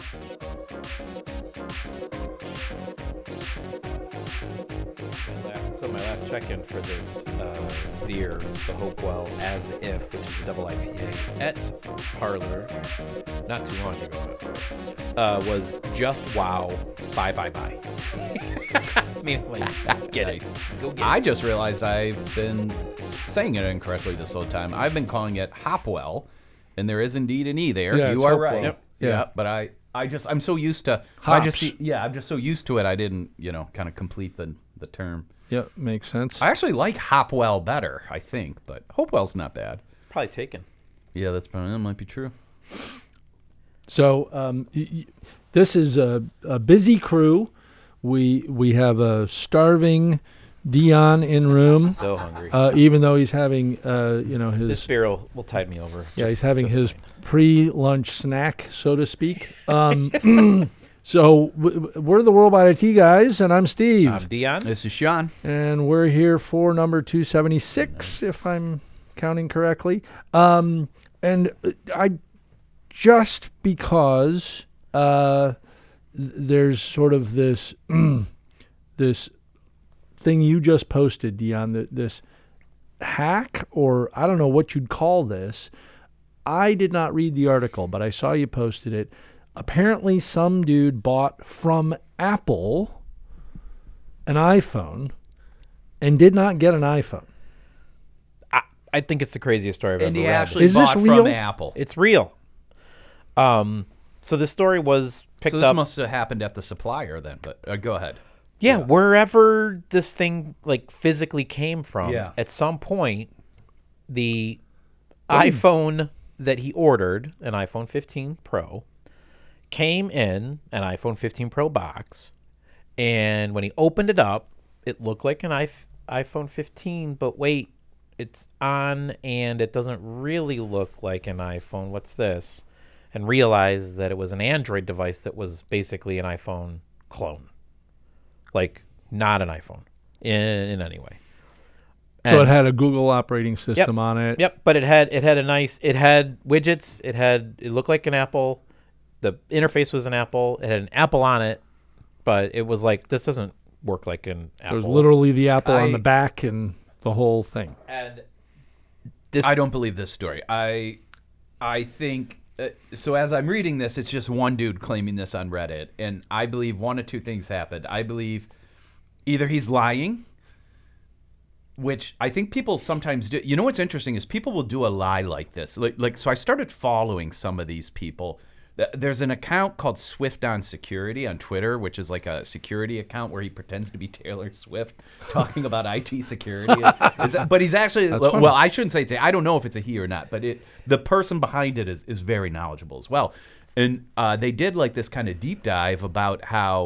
So my last check-in for this beer, the Hopewell As If, which is a double IPA at Parlor, not too long ago, was just wow, bye. I mean, like, get it. Go get it. I just realized I've been saying it incorrectly this whole time. I've been calling it Hopwell, and there is indeed an E there. Yeah, you it's are Hopewell. right. Yep. Yeah, Yeah. but I'm so used to Hops. I'm just so used to it. I didn't, kind of complete the term. Yeah, makes sense. I actually like Hopwell better, I think, but Hopewell's not bad. Probably taken. Yeah, that might be true. So this is a busy crew. We have a starving Dion in room, So hungry. even though he's having his This beer will tide me over. yeah Just- he's having just his fine. pre-lunch snack, so to speak. So we're the Worldwide IT guys, and I'm Steve, I'm Dion. This is Sean. and we're here for number 276, if I'm counting correctly. And I just because there's sort of this this thing you just posted, Dion, this hack, or I don't know what you'd call this. I did not read the article, but I saw you posted it. Apparently, some dude bought from Apple an iPhone and did not get an iPhone. I think it's the craziest story I've And ever he read. actually Is this bought real? from Apple. It's real. So this story was picked So this up. must have happened at the supplier then, but go ahead. Yeah, wherever this thing like physically came from, Yeah. at some point, the iPhone that he ordered, an iPhone 15 Pro, came in an iPhone 15 Pro box, and when he opened it up, it looked like an iPhone 15, but wait, it's on, and it doesn't really look like an iPhone. What's this? And realized that it was an Android device that was basically an iPhone clone. Like, not an iPhone in any way. So it And- had a Google operating system on it. Yep, but it had widgets. It looked like an Apple. The interface was an Apple. It had an Apple on it, but it was like, this doesn't work like an Apple. There's literally the Apple on I- the back and the whole thing. And this, I don't believe this story. I think so. As I'm reading this, it's just one dude claiming this on Reddit, and I believe one of two things happened. I believe either he's lying, which I think people sometimes do. You know what's interesting is people will do a lie like this. Like so, I started following some of these people. There's an account called Swift on Security on Twitter, which is like a security account where he pretends to be Taylor Swift talking about IT security. But he's actually, funny. well, I shouldn't say it's I don't know if it's a he or not, but the person behind it is very knowledgeable as well. And they did like this kind of deep dive about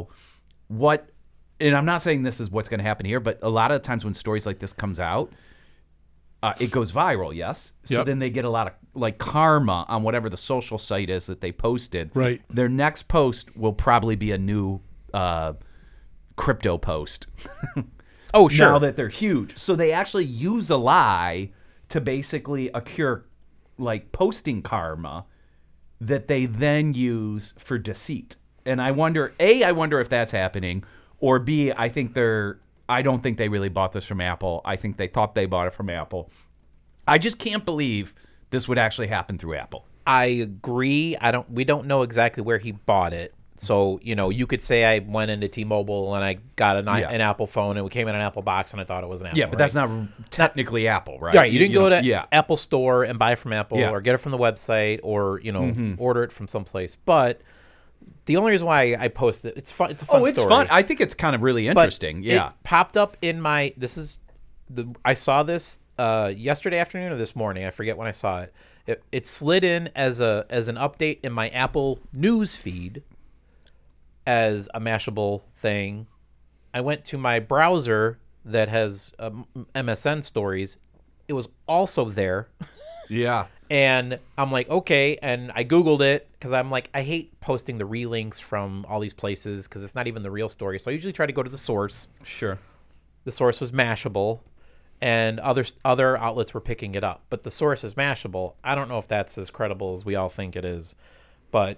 and I'm not saying this is what's going to happen here, but a lot of times when stories like this comes out, it goes viral, yes? So Yep. then they get a lot of like karma on whatever the social site is that they posted. Right. Their next post will probably be a new crypto post. oh sure, Now that they're huge. So they actually use a lie to basically accrue like posting karma that they then use for deceit. And I wonder if that's happening, or B, I don't think they really bought this from Apple. I think they thought they bought it from Apple. I just can't believe this would actually happen through Apple. I agree. We don't know exactly where he bought it. So, you could say I went into T-Mobile and I got an Apple phone and it came in an Apple box and I thought it was an Apple. Yeah, but right? that's not technically Apple, right? Right, you didn't go to yeah. Apple Store and buy from Apple Yeah. or get it from the website or, order it from someplace. But the only reason why I post it, it's fun. It's a fun Oh, it's story. fun. I think it's kind of really But interesting. Yeah. It popped up in my, I saw this yesterday afternoon or this morning. I forget when I saw it. It slid in as an update in my Apple news feed as a Mashable thing. I went to my browser that has MSN stories. It was also there. Yeah. And I'm like, okay. And I Googled it because I'm like, I hate posting the relinks from all these places because it's not even the real story. So I usually try to go to the source. Sure. The source was Mashable, and other outlets were picking it up. But the source is Mashable. I don't know if that's as credible as we all think it is. But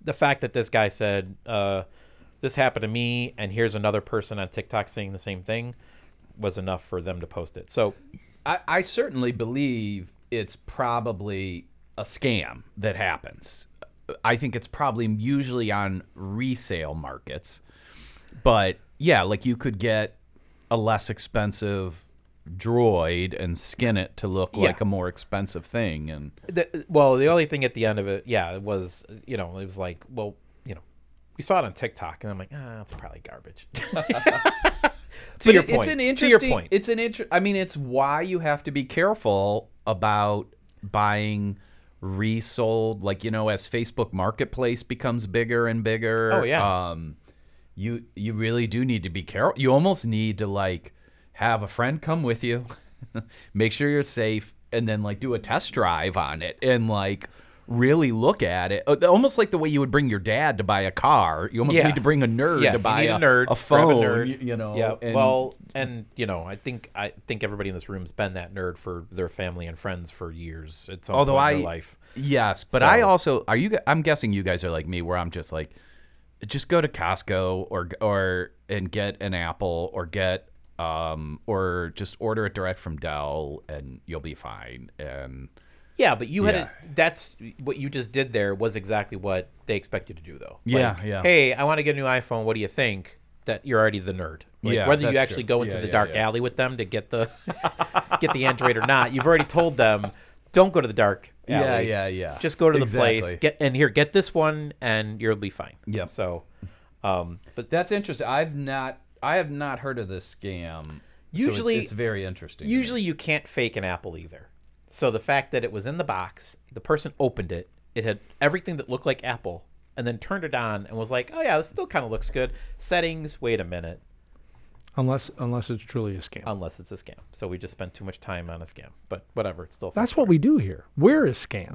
the fact that this guy said, this happened to me, and here's another person on TikTok saying the same thing, was enough for them to post it. So I certainly believe it's probably a scam that happens. I think it's probably usually on resale markets. But yeah, like you could get a less expensive droid and skin it to look like a more expensive thing. And the only thing at the end of it, it was, it was like, well, we saw it on TikTok, and I'm like, that's probably garbage. To your point. I mean, it's why you have to be careful about buying resold, like, as Facebook Marketplace becomes bigger and bigger. Oh, yeah. You really do need to be careful. You almost need to, like, have a friend come with you, make sure you're safe, and then, like, do a test drive on it and, like, really look at it. Almost like the way you would bring your dad to buy a car. You almost need to bring a nerd to buy a phone. Yeah. I think everybody in this room's been that nerd for their family and friends for years. It's in their life. Yes, but I also I'm guessing you guys are like me, where I'm just like, just go to Costco or and get an Apple or get or just order it direct from Dell and you'll be fine. And yeah, but that's what you just did there was exactly what they expect you to do, though. Yeah. Hey, I want to get a new iPhone. What do you think? That you're already the nerd. Whether you actually go into the dark alley with them to get the get the Android or not, you've already told them, don't go to the dark alley. Yeah. Just go to the place. Get this one, and you'll be fine. Yeah. So, but that's interesting. I have not heard of this scam. Usually, so it's very interesting. Usually, you can't fake an Apple either. So the fact that it was in the box, the person opened it, it had everything that looked like Apple, and then turned it on and was like, oh yeah, this still kind of looks good. Settings, wait a minute. Unless it's truly a scam. Unless it's a scam. So we just spent too much time on a scam. But whatever, it's still fun. That's what we do here. We're a scam.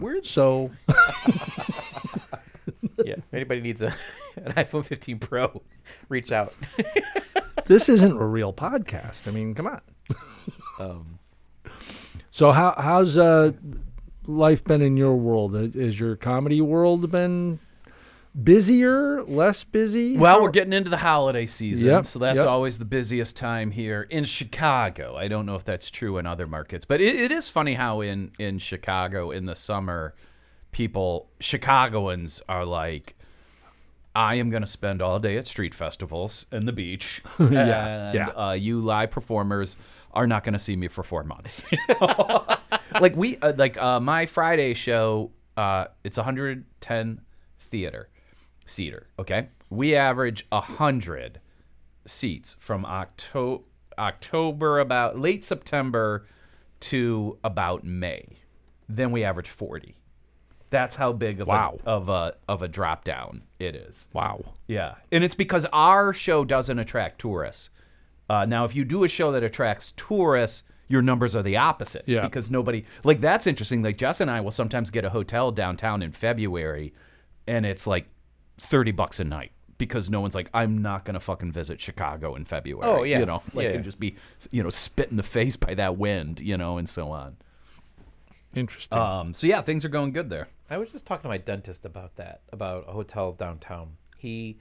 Yeah, if anybody needs an iPhone 15 Pro, reach out. This isn't a real podcast. I mean, come on. So how's life been in your world? Is your comedy world been busier, less busy? Well, we're getting into the holiday season, so that's always the busiest time here in Chicago. I don't know if that's true in other markets, but it is funny how in Chicago in the summer, Chicagoans are like, I am going to spend all day at street festivals and the beach. You live performers are not going to see me for 4 months. Like my Friday show, it's 110 seater. Okay, we average 100 seats from October about late September to about May. Then we average 40. That's how big of a drop down it is. Wow. Yeah, and it's because our show doesn't attract tourists. Now, if you do a show that attracts tourists, your numbers are the opposite. Yeah. Because nobody, like, that's interesting. Like, Jess and I will sometimes get a hotel downtown in February, and it's like $30 a night because no one's like, I'm not going to fucking visit Chicago in February. Oh, yeah. And just be, spit in the face by that wind, and so on. Interesting. So, yeah, things are going good there. I was just talking to my dentist about that, about a hotel downtown. He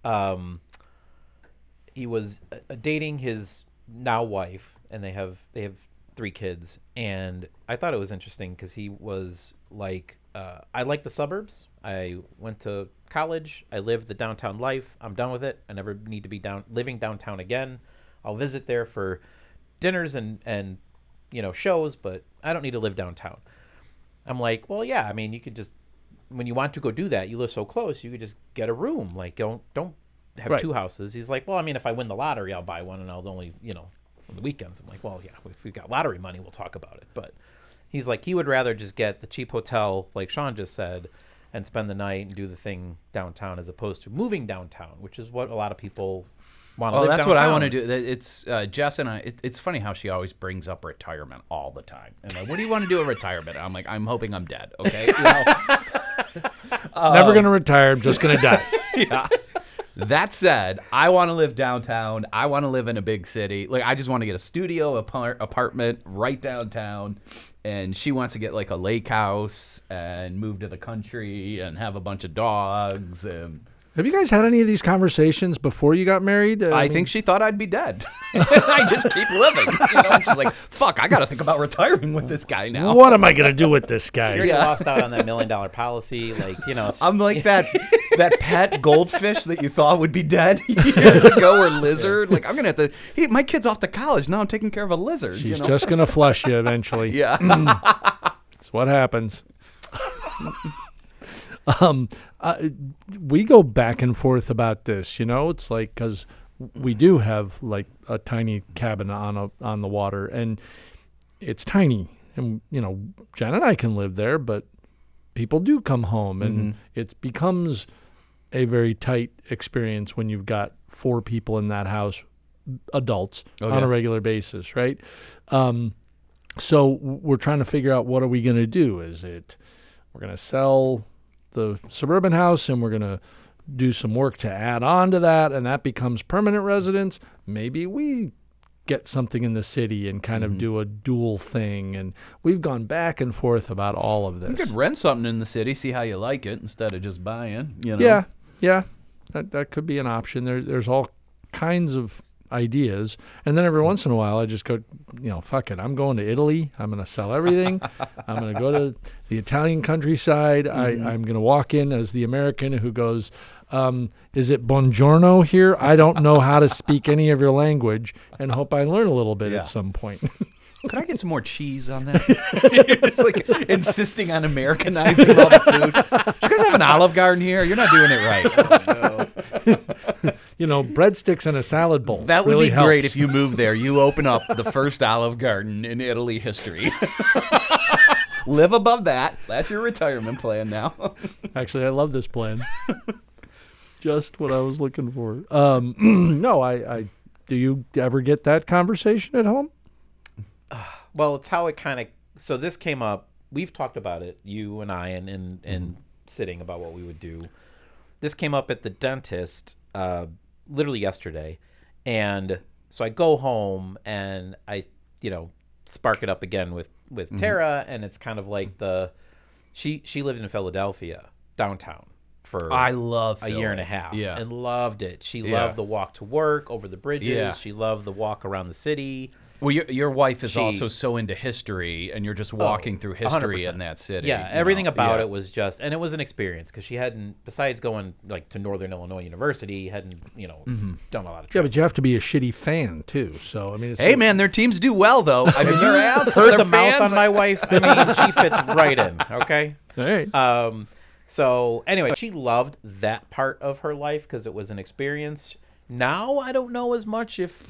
was dating his now wife, and they have 3 kids. And I thought it was interesting because he was like, I like the suburbs. I went to college. I lived the downtown life. I'm done with it. I never need to be living downtown again. I'll visit there for dinners and shows, but I don't need to live downtown. I'm like, well, yeah. I mean, you could just, when you want to go do that, you live so close, you could just get a room. Like, don't have 2 houses. He's like, well, I mean, if I win the lottery, I'll buy one, and I'll only, on the weekends. I'm like, well, yeah, if we've got lottery money, we'll talk about it. But he's like, he would rather just get the cheap hotel, like Sean just said, and spend the night and do the thing downtown as opposed to moving downtown, which is what a lot of people want to live that's downtown. what I want to do. It's Jess and I. It's funny how she always brings up retirement all the time. And like, what do you want to do at retirement? I'm like, I'm hoping I'm dead. Okay. Never going to retire. I'm just going to die. Yeah. That said, I want to live downtown. I want to live in a big city. Like, I just want to get a studio apartment right downtown and she wants to get like a lake house and move to the country and have a bunch of dogs. And Have you guys had any of these conversations before you got married? I think she thought I'd be dead. I just keep living. And she's like, fuck, I got to think about retiring with this guy now. What am I going to do with this guy? You already lost out on that $1 million policy. Like, I'm like that pet goldfish that you thought would be dead years ago, or lizard. Like, I'm going to have to, my kid's off to college. Now I'm taking care of a lizard. She's just going to flush you eventually. Yeah. That's what happens. We go back and forth about this, it's like, because we do have like a tiny cabin on the water, and it's tiny, and Jen and I can live there, but people do come home, and it becomes a very tight experience when you've got 4 people in that house, adults, on a regular basis, right? So we're trying to figure out, what are we going to do? We're going to sell the suburban house and we're going to do some work to add on to that, and that becomes permanent residence? Maybe we get something in the city and kind of do a dual thing, and we've gone back and forth about all of this. You could rent something in the city, see how you like it, instead of just buying. Yeah, that could be an option. There's all kinds of ideas, and then every once in a while I just go, fuck it, I'm going to Italy. I'm going to sell everything. I'm going to go to the Italian countryside. I'm going to walk in as the American who goes, is it buongiorno here? I don't know how to speak any of your language, and hope I learn a little bit at some point. Could I get some more cheese on that? You're just like insisting on Americanizing all the food. Do you guys have an Olive Garden here? You're not doing it right. Breadsticks and a salad bowl. That would really be great helps. if you move there. You open up the first Olive Garden in Italy history. Live above that. That's your retirement plan now. Actually, I love this plan. Just what I was looking for. No, I do you ever get that conversation at home? well, it's how it kind of. So this came up. We've talked about it, you and I, and sitting about what we would do. This came up at the dentist literally yesterday, and so I go home and I, spark it up again with Tara, and it's kind of like she lived in Philadelphia downtown for I love a year and a half, Yeah. and loved it. She loved the walk to work over the bridges. Yeah. She loved the walk around the city. Well, your wife is also so into history, and you're just walking through history 100%. in that city. Yeah, everything about it was just, and it was an experience because she hadn't, besides going like to Northern Illinois University, hadn't done a lot of. Yeah, travel. but you have to be a shitty fan too. So I mean, it's Hey, man, their teams do well, though. I mean, their ass. Heard their the mouth fans, on my wife. I mean, she fits right in. Okay. Hey. So anyway, she loved that part of her life because it was an experience. Now I don't know as much if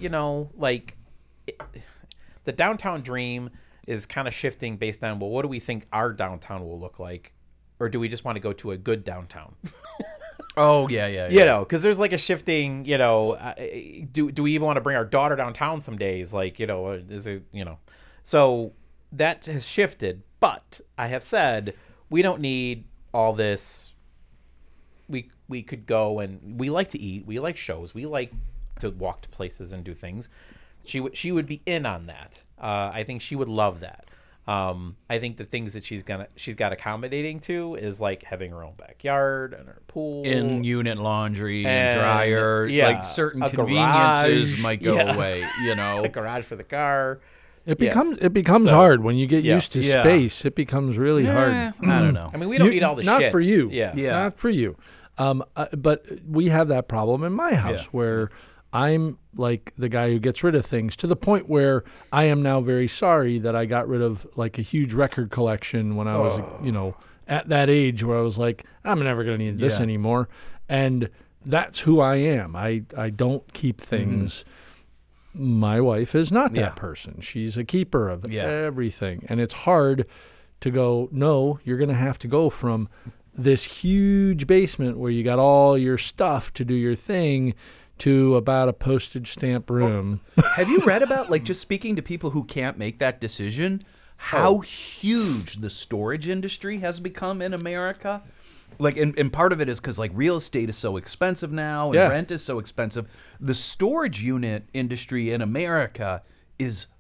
the downtown dream is kind of shifting based on, well, what do we think our downtown will look like, or do we just want to go to a good downtown? Oh yeah. Because there's like a shifting. Do we even want to bring our daughter downtown some days? Like, is it So that has shifted. But I have said we don't need all this. We could go, and we like to eat. We like shows. We like to walk to places and do things. She would be in on that. I think she would love that. I think the things that she's got accommodating to is like having her own backyard and her pool, in-unit laundry and dryer. Yeah, like certain a conveniences garage. might go away. A garage for the car. It becomes hard when you get used to Yeah. space. It becomes really hard. I don't know. I mean, we don't need all the not shit. for you. Yeah. Not for you. But we have that problem in my house where I'm like the guy who gets rid of things, to the point where I am now very sorry that I got rid of like a huge record collection when I was, at that age where I was like, I'm never going to need this anymore. And that's who I am. I don't keep things. My wife is not that person. She's a keeper of everything. And it's hard to go, no, you're going to have to go from this huge basement where you got all your stuff to do your thing to about a postage stamp room. Have you read about, like, just speaking to people who can't make that decision, how huge the storage industry has become in America? Like, and part of it is because, like, real estate is so expensive now and rent is so expensive. The storage unit industry in America is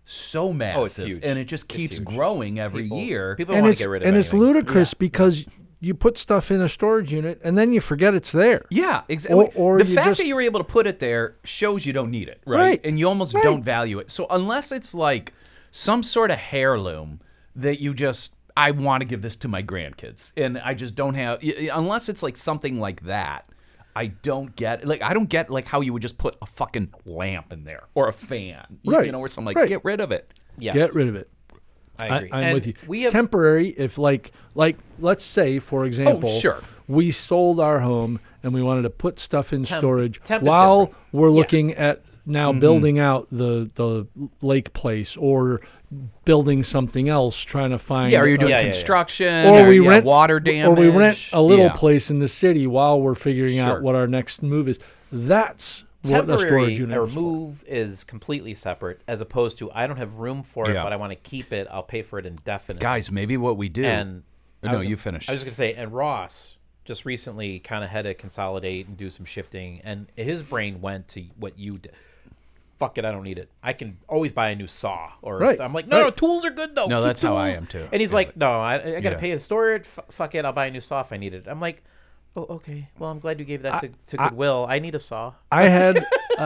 so massive, huge. and it just keeps huge. growing every year. People And want it's to get rid of and it it's anyway. ludicrous because you put stuff in a storage unit and then you forget it's there. Yeah, exactly. Or the you fact just- that you were able to put it there shows you don't need it, right? Right. And you almost Right. don't value it. So unless it's like some sort of heirloom that you just, I want to give this to my grandkids, and I just don't have, unless it's like something like that, I don't get, like, I don't get like how you would just put a fucking lamp in there or a fan, Right. you know, or something like, Right. get rid of it. Yes. Get rid of it. I agree. I'm And with you. We It's have temporary. If like let's say for example, sure. we sold our home and we wanted to put stuff in storage temp is while different. we're Yeah. looking at now building out the lake place or building something else, trying to find Yeah, or you're doing Yeah, yeah, yeah. construction, or we yeah, rent water damage. or we rent a little Yeah. place in the city while we're figuring Sure. out what our next move is. That's what a storage temporary unit or is for. move is completely separate, as opposed to I don't have room for it, Yeah. but I want to keep it. I'll pay for it indefinitely. Guys, maybe what we do. and I no, was gonna- you finish. I was going to say, and Ross just recently kind of had to consolidate and do some shifting, and his brain went to what you did. Fuck it, I don't need it. I can always buy a new saw. Or Right, I'm like, no, right. tools are good though. No, Keep that's how I tools." am, too. And he's Yeah, like, no, I got to yeah. pay to store it. Fuck it, I'll buy a new saw if I need it. I'm like, oh, okay. Well, I'm glad you gave that to Goodwill. I need a saw. I had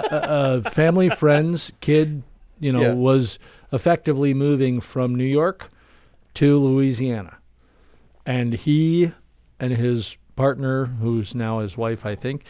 a family friend's kid, Yeah. was effectively moving from New York to Louisiana. And he and his partner, who's now his wife, I think,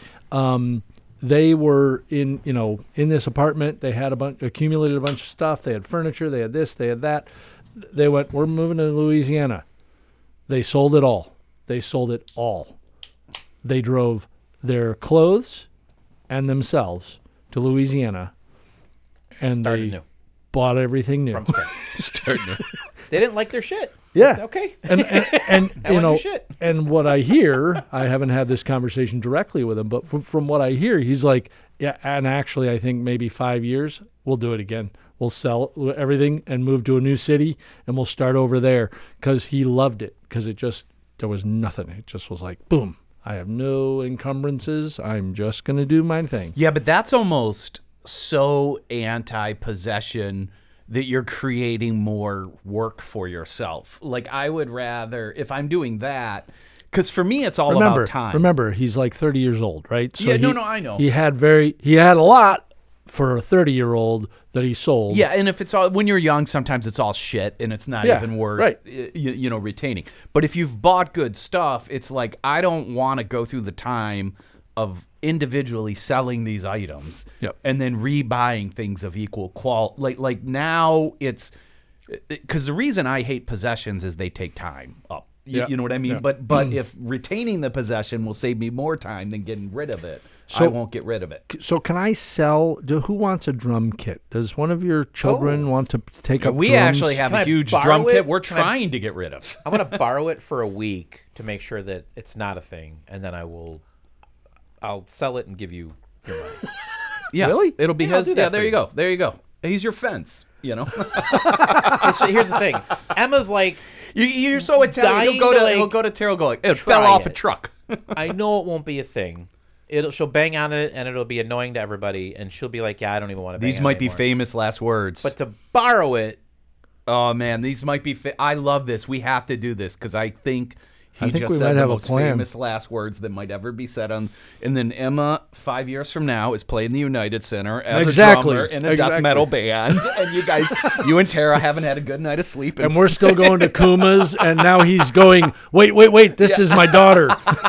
they were in this apartment. They had accumulated a bunch of stuff. They had furniture. They had this. They had that. They went, we're moving to Louisiana. They sold it all. They sold it all. They drove their clothes and themselves to Louisiana, and Started they new bought everything new. from scratch. Start new. They didn't like their shit. Yeah. Okay. And I want your shit. and what I hear, I haven't had this conversation directly with him, but from what I hear, he's like, yeah, and actually I think maybe 5 years we'll do it again. We'll sell everything and move to a new city, and we'll start over there, because he loved it, because there was nothing. It just was like, boom, I have no encumbrances. I'm just going to do my thing. Yeah, but that's almost so anti-possession that you're creating more work for yourself. Like, I would rather, if I'm doing that, because for me it's all about time. Remember, he's like 30 years old, right? So Yeah, no, I know. He had a lot for a 30-year-old that he sold. Yeah, and if it's all, when you're young, sometimes it's all shit and it's not Yeah, even worth right. retaining. But if you've bought good stuff, it's like, I don't want to go through the time of individually selling these items Yep. and then rebuying things of equal quality. Like now it's, because the reason I hate possessions is they take time up. Yeah. You know what I mean? Yeah. But if retaining the possession will save me more time than getting rid of it, So- I won't get rid of it. So can I sell? Who wants a drum kit? Does one of your children want to take up? We drums? actually have Can a I huge borrow drum it? kit we're Can I- trying to get rid of. I'm going to borrow it for a week to make sure that it's not a thing, and then I'll sell it and give you your money. Yeah, Really? It'll be Yeah, I'll his. do that Yeah, for there you. you go. There you go. He's your fence. You know, Here's the thing. Emma's like, you're so Italian. Dying to, like, He'll go to Terrell. Go like, it try fell off a it. truck. I know it won't be a thing. She'll bang on it, and it'll be annoying to everybody, and she'll be like, yeah, I don't even want to bang These on it might be anymore. famous last words. But to borrow it, oh man, these might be. I love this. We have to do this because I think he I think just we said might the have a most plan. famous last words that might ever be said on. And then Emma, 5 years from now, is playing the United Center as Exactly. a drummer in a death Exactly. metal band, and you and Tara haven't had a good night of sleep. And we're still going to Kuma's, and now he's going, wait, this is my daughter.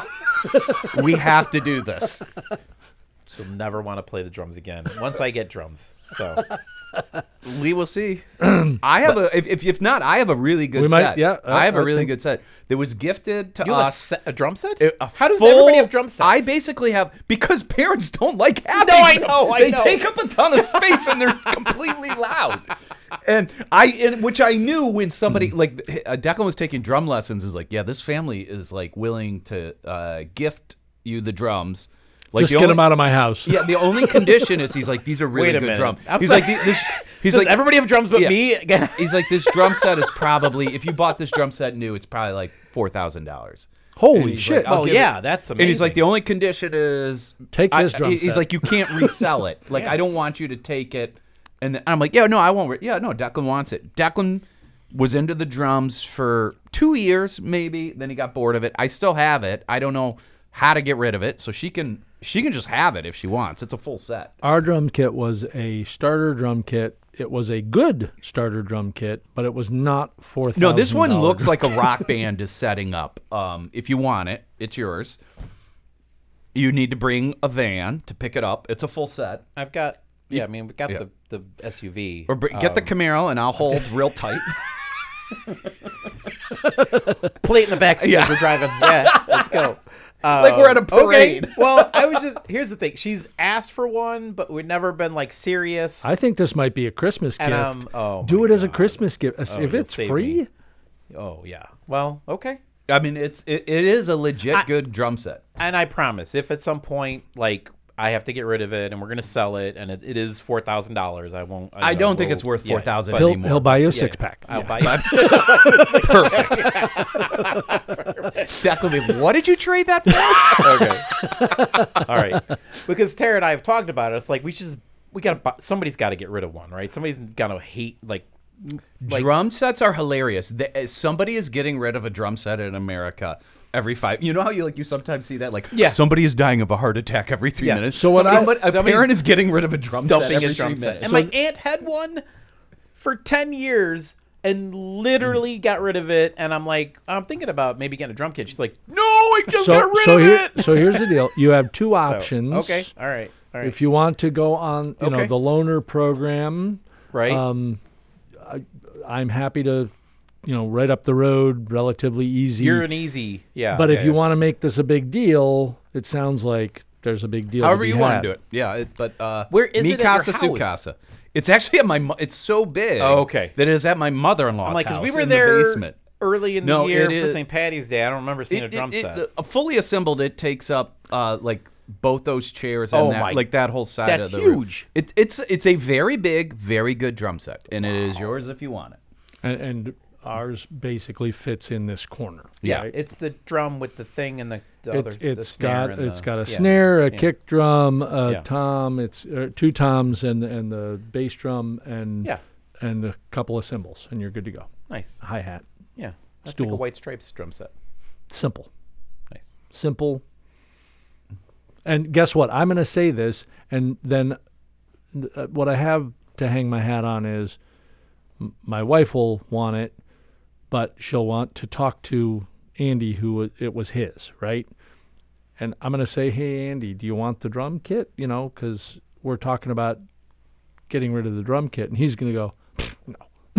we have to do this. she'll never want to play the drums again once I get drums. So We will see. I have if not, I have a really good We set. might- yeah, I have a I really think- good set that was gifted to you have us. a drum set? How does everybody have drum sets? I basically have, because parents don't like having No, I them. know, I they know. take up a ton of space and they're completely loud. And which I knew when somebody like Declan was taking drum lessons, is like, yeah, this family is like willing to gift you the drums. Like Just the get only- him out of my house. Yeah, the only condition is he's like, these are really Wait a good minute. drums. I'm He's sorry. like, this. He's Does like, everybody have drums but Yeah. me? Again, he's like, this drum set is probably, if you bought this drum set new, it's probably like $4,000. Holy shit. I'll oh give yeah, it- that's amazing. And he's like, the only condition is Take this drum He's set. like, you can't resell it. Like, Yeah. I don't want you to take it And I'm like, yeah, no, I won't. Yeah, no, Declan wants it. Declan was into the drums for 2 years, maybe. Then he got bored of it. I still have it. I don't know how to get rid of it, so she can just have it if she wants. It's a full set. Our drum kit was a starter drum kit. It was a good starter drum kit, but it was not $4,000. No, this one looks like a rock band is setting up. If you want it, it's yours. You need to bring a van to pick it up. It's a full set. I've got. Yeah, I mean, we got the SUV. Or get the Camaro, and I'll hold real tight. Plate in the back seat as we're driving. Yeah, let's go. Like we're at a parade. Okay. Well, here's the thing. She's asked for one, but we've never been like serious. I think this might be a Christmas gift. And do it as a Christmas gift. If you'll it's save free. me. Oh yeah. Well, okay. I mean, it is a legit good drum set. And I promise, if at some point like I have to get rid of it and we're gonna sell it, and it is $4,000, I won't. I don't think it's worth $4,000 but anymore. He'll buy you a 6-pack. I'll buy you. Perfect. Declan, what did you trade that for? Okay. All right. Because Tara and I have talked about it. It's like somebody's got to get rid of one, right? Somebody's gonna hate like drum sets are hilarious. Somebody is getting rid of a drum set in America every 5. You know how you sometimes see that somebody is dying of a heart attack every 3 minutes. So what a parent is getting rid of a drum set every 3 minutes. And my aunt had one for 10 years and literally got rid of it. And I'm like, I'm thinking about maybe getting a drum kit. She's like, no, I just got rid of it. So here's the deal. You have two options. Okay. All right. If you want to go on, the loaner program, right? I'm happy to, right up the road, relatively easy. You're an easy, yeah. But if you want to make this a big deal, it sounds like there's a big deal. However you want to do it, yeah. But where is it at your su house? casa. It's actually at it's so big. Oh, okay. That it is at my mother-in-law's house. Because we were in there the basement. Early in the year for St. Patty's Day. I don't remember seeing a drum set. Fully assembled, it takes up both those chairs and that whole side of the room. That's huge. It's a very big, very good drum set, and it is yours if you want it. And ours basically fits in this corner. Yeah, right? It's the drum with the thing and the it's snare got a snare, a kick drum, a tom. It's 2 toms and the bass drum and a couple of cymbals, and you're good to go. Nice hi-hat. Yeah, that's stool. like a White Stripes drum set. Simple. Nice. Simple. And guess what? I'm going to say this, and then what I have to hang my hat on is my wife will want it, but she'll want to talk to Andy, who it was his, right? And I'm going to say, hey, Andy, do you want the drum kit? Because we're talking about getting rid of the drum kit. And he's going to go, no.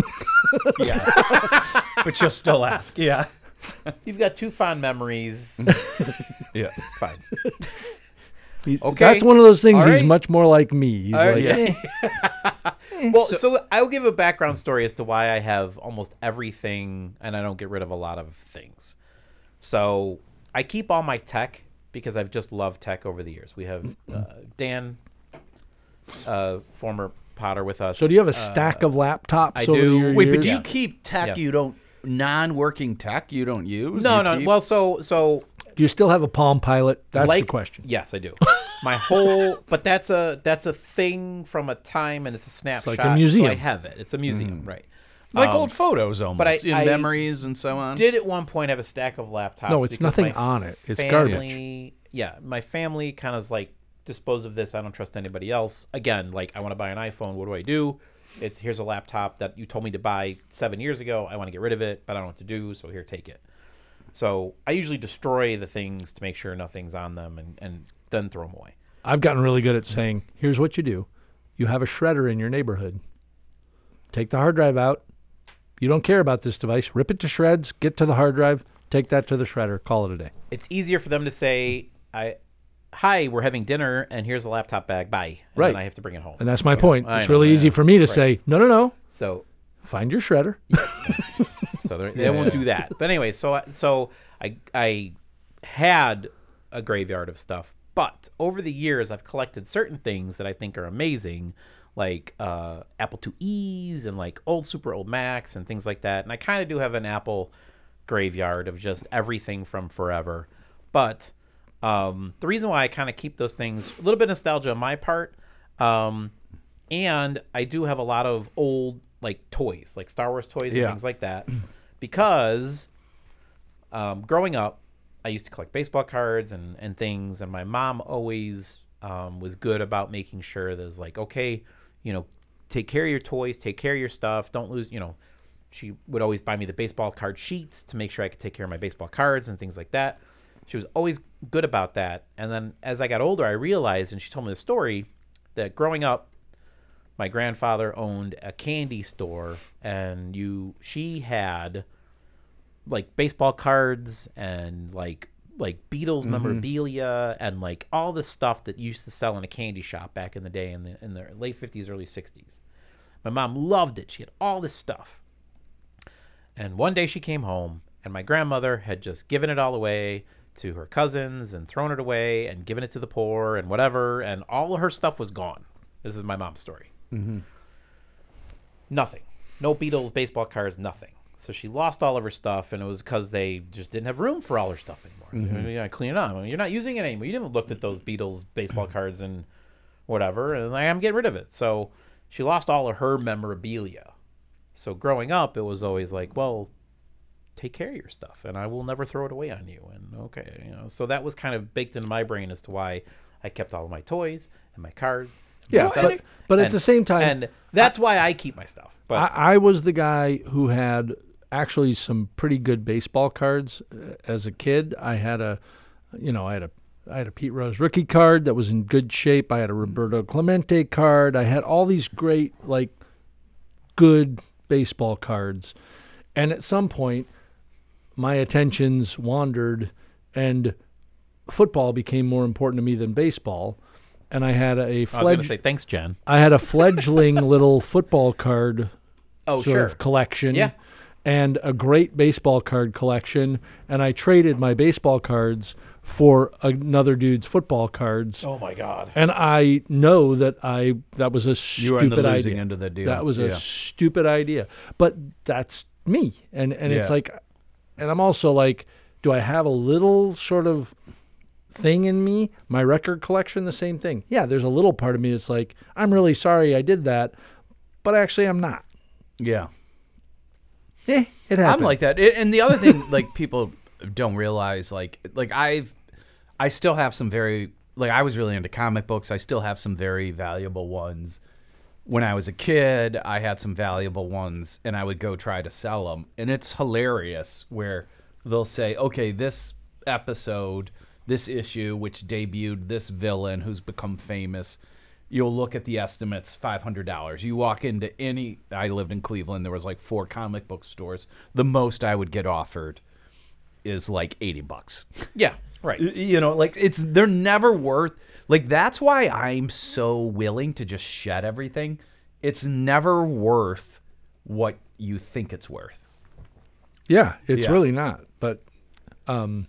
Yeah. But you'll still ask. Yeah. You've got 2 fond memories. Yeah. Fine. Okay. That's one of those things. All he's right. much more like me. He's all like, right. Well, so I'll give a background story as to why I have almost everything and I don't get rid of a lot of things. So I keep all my tech because I've just loved tech over the years. We have Dan, former Potter, with us. So do you have a stack of laptops? I over do. Your Wait, years? but do you keep tech Yes. you don't non-working tech you don't use? No. Well, so do you still have a Palm Pilot? That's the question. Yes, I do. My whole, but that's a thing from a time, and it's a snapshot. It's like a museum. So I have it. It's a museum, right? Like old photos almost, but I memories and so on. Did at one point have a stack of laptops? No, it's because nothing my on it. It's family, yeah, my family kind of like dispose of this. I don't trust anybody else. Again, like I want to buy an iPhone. What do? Here's a laptop that you told me to buy 7 years ago. I want to get rid of it, but I don't know what to do. So here, take it. So I usually destroy the things to make sure nothing's on them and then throw them away. I've gotten really good at saying, here's what you do. You have a shredder in your neighborhood. Take the hard drive out. You don't care about this device. Rip it to shreds. Get to the hard drive. Take that to the shredder. Call it a day. It's easier for them to say, hi, we're having dinner, and here's a laptop bag. Bye. And Right. then I have to bring it home. And that's my point. I It's know, really easy for me to say, no. So Find your shredder. So they won't do that. But anyway, so I had a graveyard of stuff, but over the years I've collected certain things that I think are amazing, like Apple IIe's and like super old Macs and things like that. And I kind of do have an Apple graveyard of just everything from forever. But the reason why I kind of keep those things, a little bit of nostalgia on my part, And I do have a lot of old like toys, like Star Wars toys and Yeah. things like that, because growing up, I used to collect baseball cards and things, and my mom always was good about making sure that it was like, okay, take care of your toys, take care of your stuff, don't lose, she would always buy me the baseball card sheets to make sure I could take care of my baseball cards and things like that. She was always good about that. And then as I got older, I realized, and she told me the story, that growing up, my grandfather owned a candy store, and she had like baseball cards and like Beatles memorabilia and like all the stuff that used to sell in a candy shop back in the day in the late 50s, early 60s. My mom loved it. She had all this stuff. And one day she came home, and my grandmother had just given it all away to her cousins and thrown it away and given it to the poor and whatever, and all of her stuff was gone. This is my mom's story. Nothing. No Beatles, baseball cards, nothing. So she lost all of her stuff, and it was because they just didn't have room for all her stuff anymore. You gotta clean it up. I mean, you're not using it anymore. You didn't look at those Beatles baseball cards and whatever, and I'm getting rid of it. So she lost all of her memorabilia. So growing up, it was always like, well, take care of your stuff, and I will never throw it away on you. And okay, So that was kind of baked into my brain as to why I kept all of my toys and my cards. Yeah, but at the same time, and that's why I keep my stuff. But I was the guy who had actually some pretty good baseball cards as a kid. I had a Pete Rose rookie card that was in good shape. I had a Roberto Clemente card. I had all these great, like, good baseball cards. And at some point, my attentions wandered, and football became more important to me than baseball. And I had I was going to say, thanks, Jen. I had a fledgling little football card sort sure. of collection. Yeah. And a great baseball card collection, and I traded my baseball cards for another dude's football cards. Oh my God! And I know that that was a You were on stupid the losing idea. end of the deal. That was a stupid idea, but that's me, and it's like, and I'm also like, do I have a little sort of thing in me? My record collection, the same thing. Yeah, there's a little part of me that's like, I'm really sorry I did that, but actually I'm not. Yeah. It happened. I'm like that. And the other thing, like, people don't realize, like I still have some very, like, I was really into comic books. I still have some very valuable ones. When I was a kid, I had some valuable ones, and I would go try to sell them. And it's hilarious where they'll say, okay, this episode, this issue, which debuted this villain who's become famous, you'll look at the estimates, $500. You walk into I lived in Cleveland, there was like 4 comic book stores. The most I would get offered is like $80. Yeah, right. Like, they're never worth, like, that's why I'm so willing to just shed everything. It's never worth what you think it's worth. Yeah, it's really not. But, I'm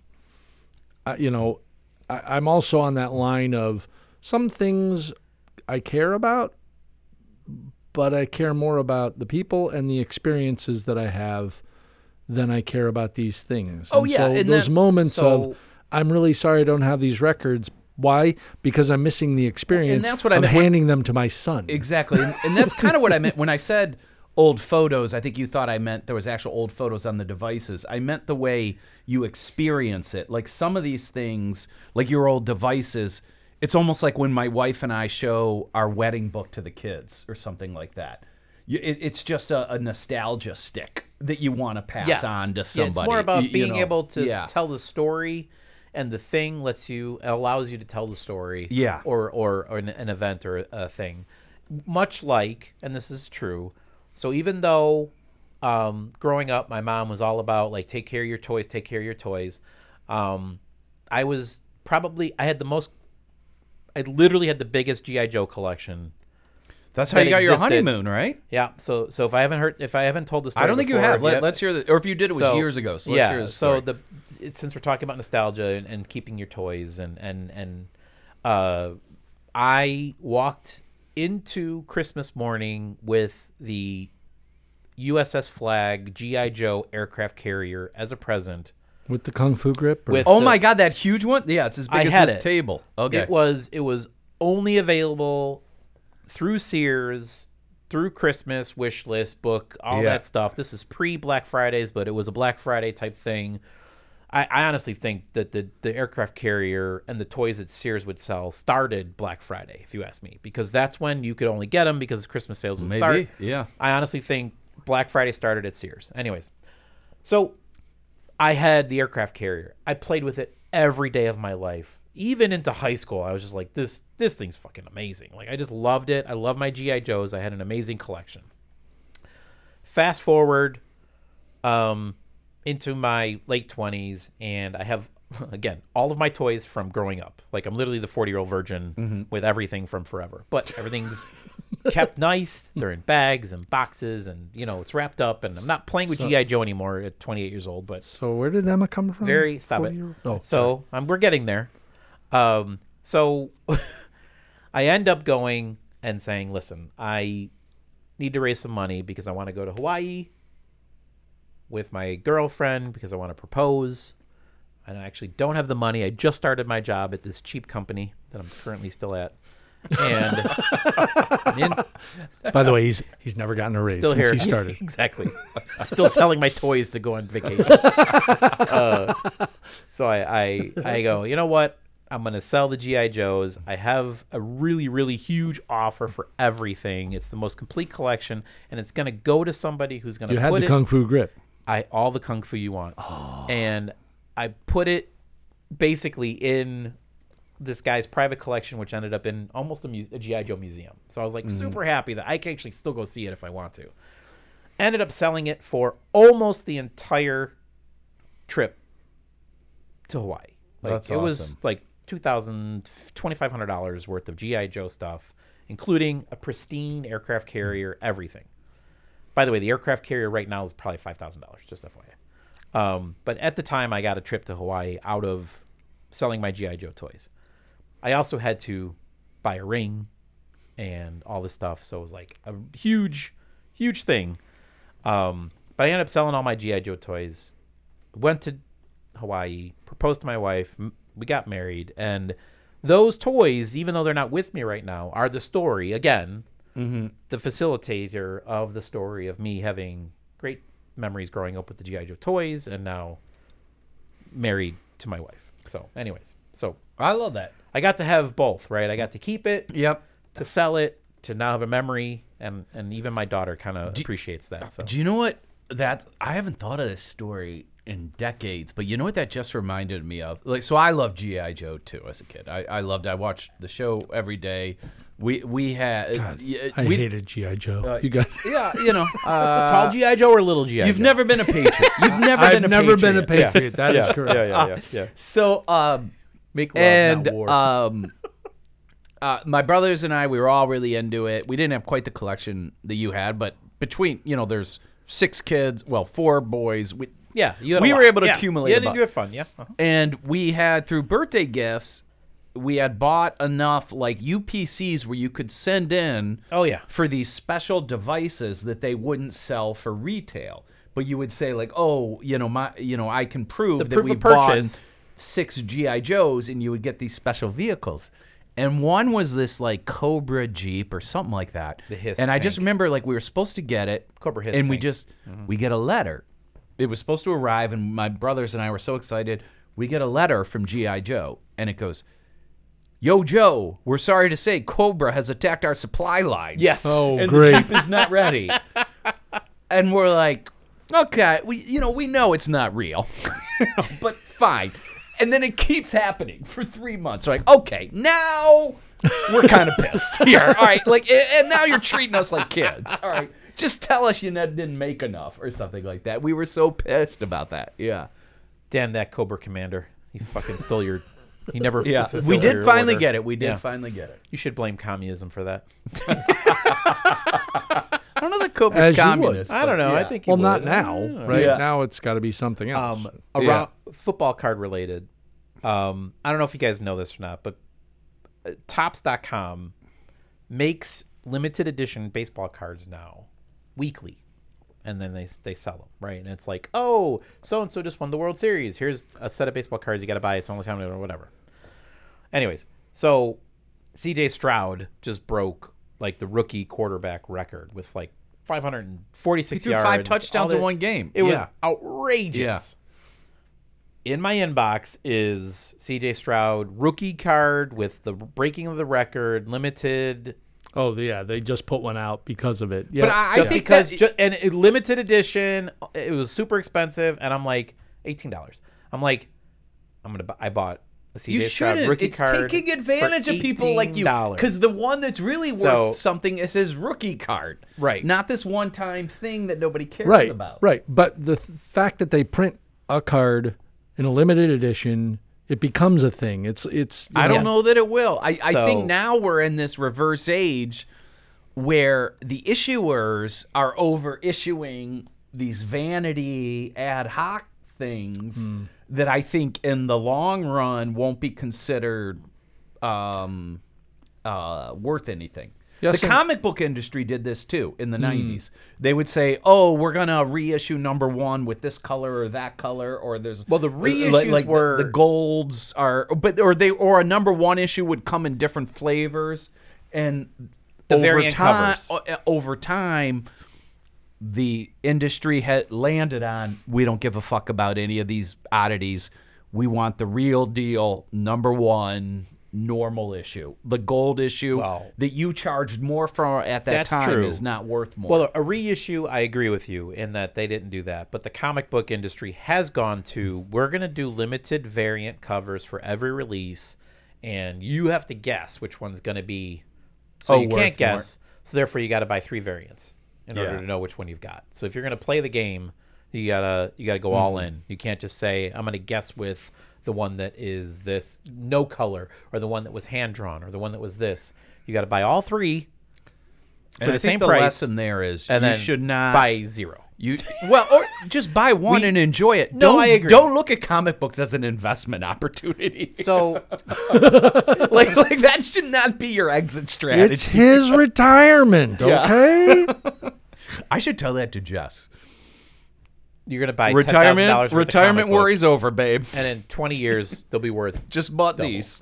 also on that line of some things I care about, but I care more about the people and the experiences that I have than I care about these things. Oh, and yeah, so and those then- moments of, I'm really sorry I don't have these records. Why? Because I'm missing the experience that's what I of meant when- handing them to my son. Exactly. And that's kind of what I meant when I said old photos. I think you thought I meant there was actual old photos on the devices. I meant the way you experience it. Like, some of these things, like your old devices, it's almost like when my wife and I show our wedding book to the kids or something like that. It's just a nostalgia stick that you want to pass on to somebody. Yeah, it's more about being able to Yeah. tell the story, and the thing allows you to tell the story. Yeah. Or an event or a thing. Much like, and this is true, so even though growing up my mom was all about, like, take care of your toys, I literally had the biggest G.I. Joe collection. That's how you got existed. your honeymoon, right? Yeah. So if I haven't told the story, I don't think you before, have. Let's hear the, or if you did, it was years ago. So let's hear the story. So since we're talking about nostalgia and keeping your toys, and I walked into Christmas morning with the USS Flag G.I. Joe aircraft carrier as a present. With the Kung Fu grip? Or? With Oh my God, that huge one! Yeah, it's as big I as had this it. table. Okay. It was only available through Sears, through Christmas, wish list, book, all Yeah. that stuff. This is pre-Black Fridays, but it was a Black Friday type thing. I honestly think that the aircraft carrier and the toys that Sears would sell started Black Friday, if you ask me, because that's when you could only get them because Christmas sales would start. Maybe, yeah. I honestly think Black Friday started at Sears. Anyways, so I had the aircraft carrier. I played with it every day of my life. Even into high school, I was just like, this thing's fucking amazing. Like, I just loved it. I love my G.I. Joes. I had an amazing collection. Fast forward into my late 20s, and I have, again, all of my toys from growing up. Like, I'm literally the 40-year-old virgin with everything from forever. But everything's kept nice. They're in bags and boxes, and, it's wrapped up. And I'm not playing with G.I. Joe anymore at 28 years old. But So where did Emma come from? stop it. 40-year-old? Oh, So we're getting there. So I end up going and saying, listen, I need to raise some money because I want to go to Hawaii with my girlfriend because I want to propose. And I actually don't have the money. I just started my job at this cheap company that I'm currently still at. And by the way, he's never gotten a raise still since here. he started. Exactly. I'm still selling my toys to go on vacation. So I go, you know what? I'm going to sell the G.I. Joes. I have a really, really huge offer for everything. It's the most complete collection, and it's going to go to somebody who's going to You put had it... the Kung Fu grip. all the Kung Fu you want. And I put it basically in this guy's private collection, which ended up in almost a G.I. Joe museum. So I was like super happy that I can actually still go see it if I want to. Ended up selling it for almost the entire trip to Hawaii. Like, That's it was awesome. like $2,500 worth of G.I. Joe stuff, including a pristine aircraft carrier, everything. By the way, the aircraft carrier right now is probably $5,000, just FYI. But at the time, I got a trip to Hawaii out of selling my G.I. Joe toys. I also had to buy a ring and all this stuff, so it was like a huge, huge thing. But I ended up selling all my G.I. Joe toys, went to Hawaii, proposed to my wife, we got married, and those toys, even though they're not with me right now, are the story, again, the facilitator of the story of me having great memories growing up with the G.I. Joe toys and now married to my wife. So anyways, I love that. I got to have both, right? I got to keep it, Yep. to sell it, to now have a memory, and even my daughter kind of appreciates that. So Do you know what? I haven't thought of this story in decades, but you know what that just reminded me of? Like, so I loved G.I. Joe too as a kid. I watched the show every day. We had I hated G.I. Joe. You guys. yeah, tall G.I. Joe or little G.I. you've Joe? never been a patriot. You've never I've been a never patriot. been a patriot. That is correct. Yeah. So Make love, and not war. my brothers and I, we were all really into it. We didn't have quite the collection that you had, but between there's 6 kids, well, 4 boys. You had a we lot. were able to Yeah. accumulate Yeah, a bunch. you had fun. Yeah. Uh-huh. And we had, through birthday gifts, we had bought enough like UPCs where you could send in Oh yeah. for these special devices that they wouldn't sell for retail. But you would say like, oh, I can prove The that proof we of bought purchase. 6 G.I. Joes, and you would get these special vehicles. And one was this like Cobra Jeep or something like that. The Hiss and I just tank. remember like we were supposed to get it. Cobra Hiss And we tank. just, we get a letter. It was supposed to arrive, and my brothers and I were so excited. We get a letter from G.I. Joe, and it goes, "Yo, Joe, we're sorry to say Cobra has attacked our supply lines. Yes. Oh, and great. the Jeep is not ready." And we're like, okay, we know it's not real, but fine. And then it keeps happening for 3 months. We're like, okay, now we're kind of pissed here. All right, like, and now you're treating us like kids. All right, just tell us you didn't make enough or something like that. We were so pissed about that. Yeah. Damn that Cobra Commander. He fucking stole your. He never. Yeah, fulfilled we did your finally order. get it. We did Yeah. finally get it. You should blame communism for that. I don't know that Cobra's As you would. communist. I don't know. but I yeah. think. You Well, not would. now, I don't know. right? Yeah. Now it's got to be something else. Around football card related. I don't know if you guys know this or not, but Topps.com makes limited edition baseball cards now weekly, and then they sell them, right? And it's like, oh, so and so just won the World Series. Here's a set of baseball cards you got to buy. It's only time or whatever. Anyways, so CJ Stroud just broke like the rookie quarterback record with like 546 He threw yards. 5 touchdowns all in that. one game. It was Yeah. outrageous. Yeah. In my inbox is CJ Stroud rookie card with the breaking of the record, limited. Oh yeah, they just put one out because of it. Yeah, But I Just think because, that, and it, limited edition, it was super expensive, and I'm like $18. I'm like, I bought a CJ you Stroud shouldn't. rookie It's card taking advantage for of people like you. $18. Because the one that's really worth So- something is his rookie card. Right. Not this one-time thing that nobody cares right, about. right. But the fact that they print a card in a limited edition, it becomes a thing. It's. I don't Yes. know that it will. I So- think now we're in this reverse age where the issuers are over issuing these vanity ad hoc things that I think in the long run won't be considered worth anything. Yes, The and- comic book industry did this too in the 90s. They would say, "Oh, we're going to reissue number 1 with this color or that color," or there's Well, the reissues were- the golds are, or a number 1 issue would come in different flavors, and The variant covers. over time, the industry had landed on, we don't give a fuck about any of these oddities. We want the real deal, number 1 normal issue. The gold issue Wow. that you charged more for at that That's time true. is not worth more. Well, a reissue, I agree with you in that they didn't do that. But the comic book industry has gone to, we're going to do limited variant covers for every release, and you have to guess which one's going to be. So Oh, you worth can't more. guess. So therefore, you got to buy 3 variants in order Yeah. to know which one you've got. So if you're going to play the game, you gotta go all in. You can't just say, I'm going to guess with the one that is this no color, or the one that was hand drawn, or the one that was this. You got to buy all 3 for and the I think same the price. lesson there is And you then should not buy 0. or just buy one and enjoy it. No, Don't, I agree. Don't look at comic books as an investment opportunity. So like that should not be your exit strategy. It's his retirement. Okay. I should tell that to Jess. you're going to buy $10,000 Retirement worth of retirement comic books, worries over, babe. and in 20 years they'll be worth. Just bought double. these.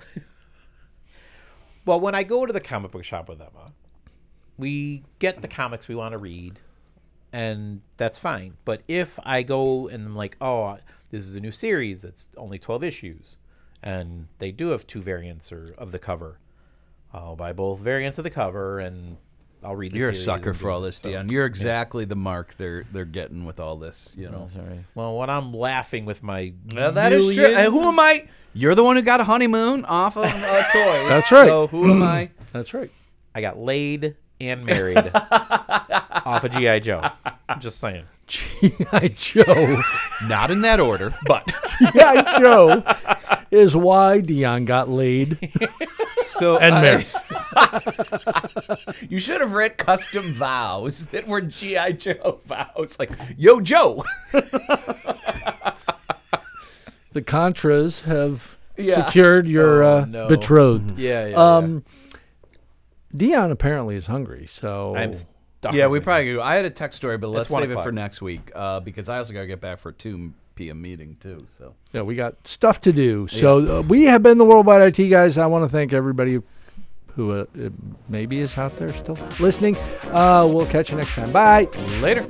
Well, when I go to the comic book shop with Emma, we get the comics we want to read, and that's fine. But if I go and I'm like, oh, this is a new series, it's only 12 issues, and they do have 2 variants of the cover, I'll buy both variants of the cover, and I'll read the You're a series sucker and for do all it. this, So- Dion. You're exactly the mark they're getting with all this, you know. Sorry. Well, when I'm laughing with my Well, that is true. And who am I? You're the one who got a honeymoon off of toys. That's right. So who am I? That's right. I got laid and married off of G.I. Joe. I'm just saying. G.I. Joe. Not in that order, but G.I. Joe is why Dion got laid so and married. You should have read custom vows that were G.I. Joe vows, like Yo Joe. The Contras have Yeah. secured your no. betrothed. Yeah. Dion apparently is hungry, so I'm starving. Yeah, we probably do. I had a text story, but let's It's 1 save it o'clock. for next week because I also got to get back for a 2 p.m. meeting too. So yeah, we got stuff to do. So we have been the Worldwide IT guys. I want to thank everybody who maybe is out there still listening. We'll catch you next time. Bye. later.